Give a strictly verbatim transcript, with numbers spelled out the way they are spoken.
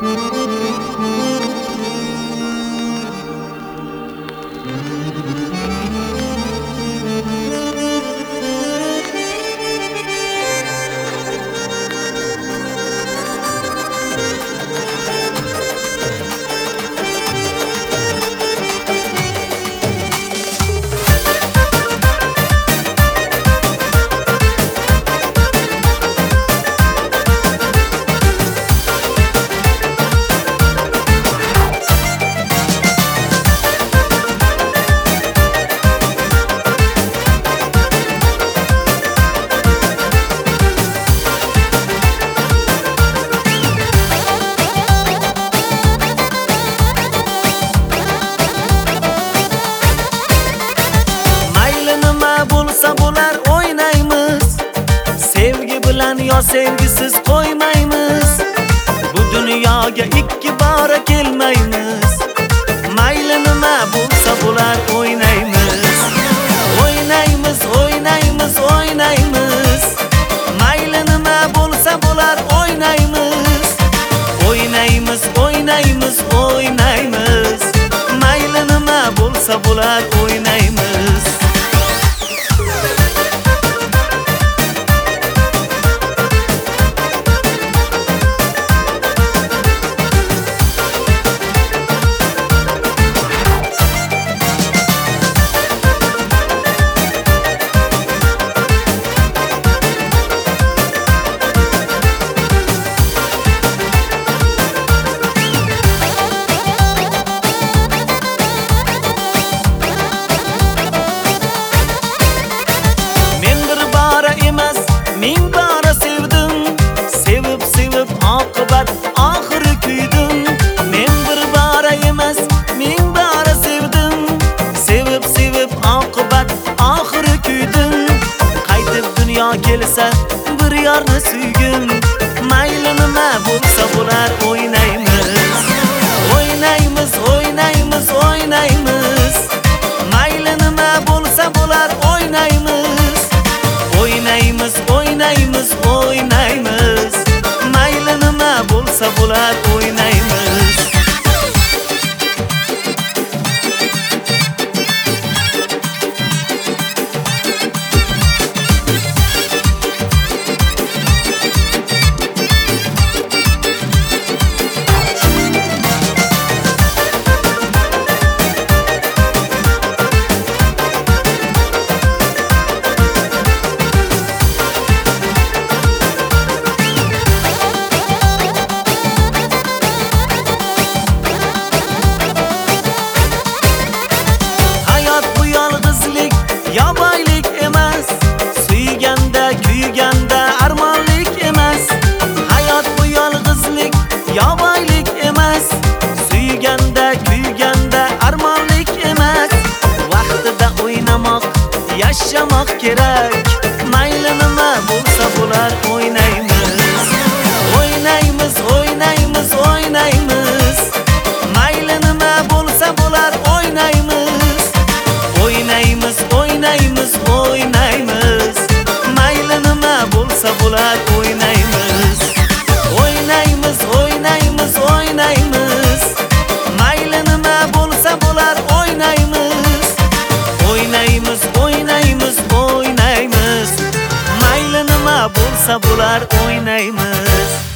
Yo sevgisiz qo'ymaymiz, bu dunyoga ikki bora kelmaymiz. Mayli nima bo'lsa bo'lar o'ynaymiz. O'ynaymiz, o'ynaymiz, o'ynaymiz. Mayli nima bo'lsa bo'lar o'ynaymiz. O'ynaymiz, o'ynaymiz, o'ynaymiz. Mayli nima bo'lsa bo'lar o'ynaymiz. Ming bora sevdim, sevib sevib oqibat oxiri kuydim. Men bir bora emas, ming bora sevdim, sevib sevib oqibat oxiri kuydim. Qaytib dunyo kelsa bir yorni suygim. Mayli nima bo'lsa bo'lar o'ynaymiz. O'ynaymiz, o'ynaymiz, o'ynaymiz. Mayli nima bo'lsa bo'lar o'ynaymiz. O'ynaymiz, o'ynaymiz, o'ynaymiz. Mayli nima bo'lsa bo'lar o'ynaymiz. Yo boylik emas, suyganda, kuyganda armonlik emas. Hayot bu yolg'izlik, yo boylik emas, suyganda, kuyganda armonlik emas. Vaqtida o'ynamoq, yashamoq kerak. Mayli nima bo'lsa bo'lar o'ynaymiz. O'ynaymiz, o'ynaymiz, o'ynaymiz. Mayli nima bo'lsa bo'lar o'ynaymiz. O'ynaymiz, o'ynaymiz, o'ynaymiz. Mayli nima bo'lsa bo'lar o'ynaymiz. O'ynaymiz, o'ynaymiz, o'ynaymiz. Mayli nima bo'lsa bo'lar o'ynaymiz. O'ynaymiz, o'ynaymiz, o'ynaymiz. Mayli nima bo'lsa bo'lar o'ynaymiz.